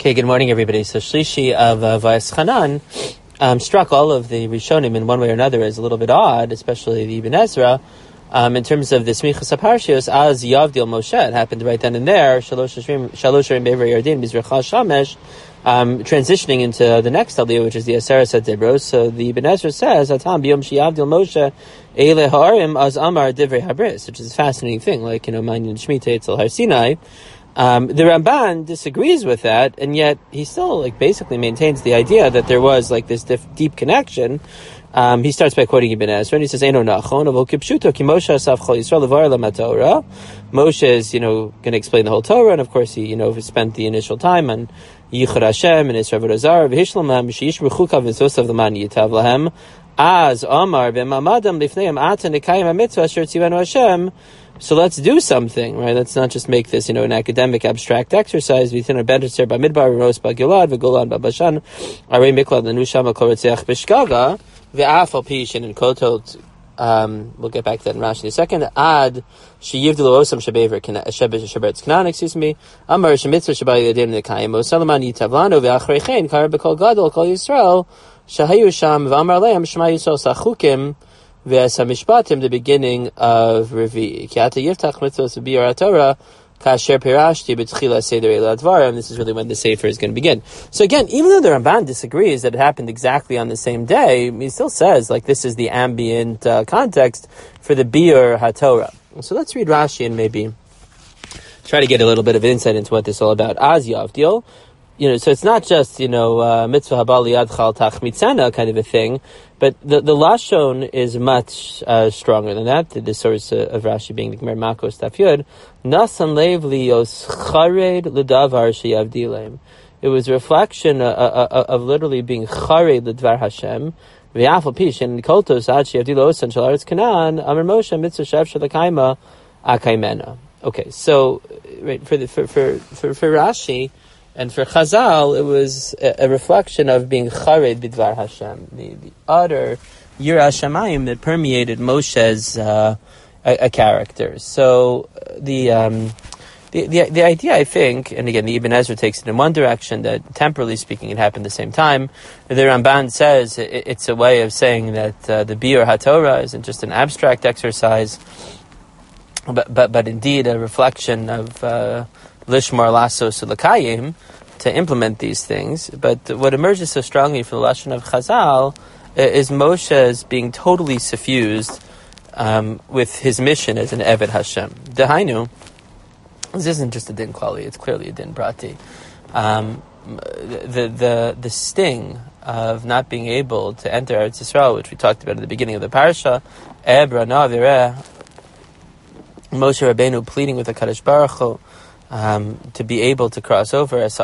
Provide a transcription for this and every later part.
Okay, good morning, everybody. So Shlishi of Vayeschanan struck all of the Rishonim in one way or another as a little bit odd, especially the Ibn Ezra, in terms of the Smichas HaParshios, as Yavdil Moshe. It happened right then and there, Shalosh Harim Be'er Yardin, Mizracha Shamesh, transitioning into the next Aliyah, which is the Aseret HaDibros. So the Ibn Ezra says, Atam B'yom Sheyavdil Moshe Eile Ha'arim Az Amar Divrei Habris, which is a fascinating thing, like, Manyan Shemitah Etzel Har Sinai. The Ramban disagrees with that, and yet he still basically maintains the idea that there was this deep connection. He starts by quoting Ibn Ezra, and he says, "Eino nachon avol kipshuto ki Moshe asav chol Yisrael levar lamatorah." Moshe is, going to explain the whole Torah, and of course he, spent the initial time on Yichud Hashem and Yisrael v'Razar v'hishlamam sheyish b'chukav v'zosav l'man yitav lahem az Amar b'mamadam lifneim ata nekayim hamitzvah asher tzivanu Hashem. So let's do something, right? Let's not just make this, an academic abstract exercise. V'tin arbenter ba midbar v'ros ba gilad v'golan ba bashan arei miklad l'nusham kol-retzeach b'shkaga v'af al pishin and kotot. We'll get back to that in Rashi in a second. Ad sheyivdil osam shabever sheberetz Canaan. Excuse me. Amar shemitzvah shabay yadin nekayim osalaman yitavlanu v'achreichein kar b'kol gadol kol Yisrael shahayu sham v'amar leim shema Yisrael sachukim. V'es hamishpatim, the beginning of Revi. Ki ata yiftach mitzvos v'biur haTorah kasher pirashti b'tchila seder eila advarim. This is really when the Sefer is going to begin. So again, even though the Ramban disagrees that it happened exactly on the same day, he still says this is the ambient context for the biur haTorah. So let's read Rashi and maybe try to get a little bit of insight into what this is all about. Az Yavdil. So it's not just, mitzvah haba liyadcha tachmitzana kind of a thing, but the Lashon is much stronger than that. The source of Rashi being the Gemara Makos Daf Yud. Nasan leiv liyos chared l'davar sheyavdilem. It was a reflection of literally being chared l'dvar Hashem. V'yafal pish and koltos ad sheyavdilo osan shel aretz Canaan amar Moshe mitzvah shev shalakayma akaymena. Okay, so right for Rashi. And for Chazal, it was a reflection of being chared b'dvar Hashem, the utter yirah shamayim that permeated Moshe's a character. So the idea, I think, and again, the Ibn Ezra takes it in one direction, that temporally speaking, it happened at the same time. The Ramban says it's a way of saying that the biur haTorah isn't just an abstract exercise, but indeed a reflection of Lishmar Lasos Lakayim, to implement these things. But what emerges so strongly from the Lashon of Chazal is Moshe's being totally suffused with his mission as an Eved Hashem. Dehainu, this isn't just a din klali, it's clearly a din prati. The sting of not being able to enter Eretz Yisrael, which we talked about at the beginning of the parasha, Ebra Navireh, Moshe Rabbeinu pleading with the Kadosh Baruch Hu, to be able to cross over and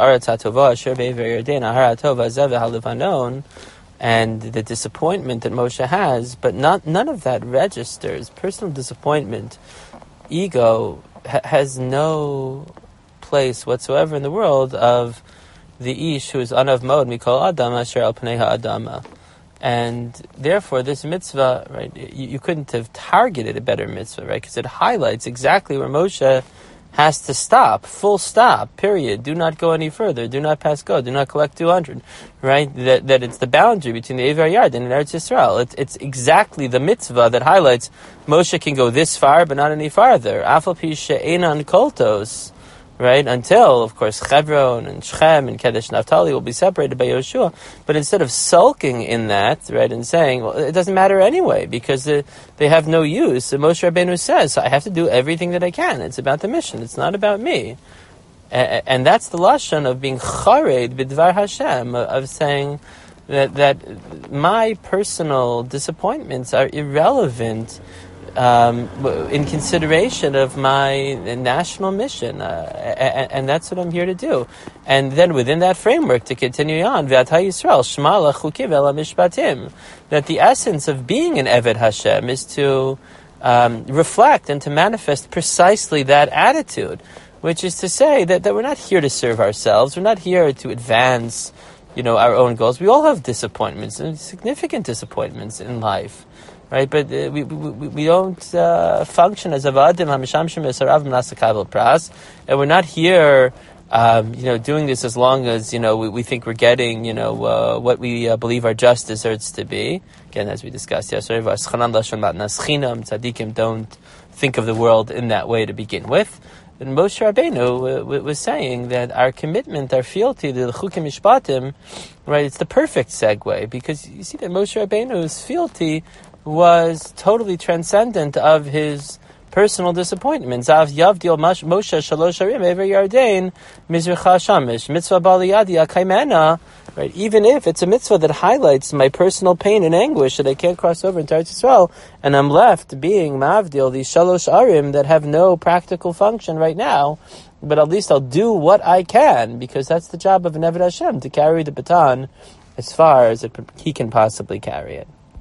the disappointment that Moshe has, but none of that registers. Personal disappointment, ego, has no place whatsoever in the world of the ish who is anav mod mikol adam asher al pnei ha'adama. And therefore, this mitzvah, right, you couldn't have targeted a better mitzvah, right, because it highlights exactly where Moshe has to stop, full stop, period. Do not go any further. Do not pass go. Do not collect 200. Right? That it's the boundary between the Ever Yard and Eretz Yisrael. It's exactly the mitzvah that highlights Moshe can go this far, but not any farther. Afal pi she'enan koltos. Right? Until, of course, Hebron and Shechem and Kedesh Naphtali will be separated by Yoshua. But instead of sulking in that, right, and saying, well, it doesn't matter anyway, because they have no use, Moshe Rabbeinu says, I have to do everything that I can. It's about the mission. It's not about me. And that's the lashon of being chared b'dvar Hashem, of saying that my personal disappointments are irrelevant in consideration of my national mission, and that's what I'm here to do. And then within that framework, to continue on, V'ata Yisrael Shema lachukim ela mishpatim, that the essence of being an Eved Hashem is to reflect and to manifest precisely that attitude, which is to say that we're not here to serve ourselves, we're not here to advance, our own goals. We all have disappointments, and significant disappointments in life. Right, but we don't function as avadim hamishamshim esarav menasakavel pras, and we're not here doing this as long as, we think we're getting, what we believe our just desserts to be. Again, as we discussed yesterday, tzaddikim don't think of the world in that way to begin with. And Moshe Rabbeinu was saying that our commitment, our fealty to the Chukim Mishpatim, right, it's the perfect segue, because you see that Moshe Rabbeinu's fealty was totally transcendent of his personal disappointment. Zav Yavdil Moshe Shalosh Harim Ever Yardain Mizracha Shamish Mitzvah Baliyadi Akaimena. Right, even if it's a mitzvah that highlights my personal pain and anguish that I can't cross over into Eretz Yisrael, and I'm left being Mavdil, these Shalosh Arim that have no practical function right now, but at least I'll do what I can, because that's the job of an Eved Hashem, to carry the baton as far as he can possibly carry it.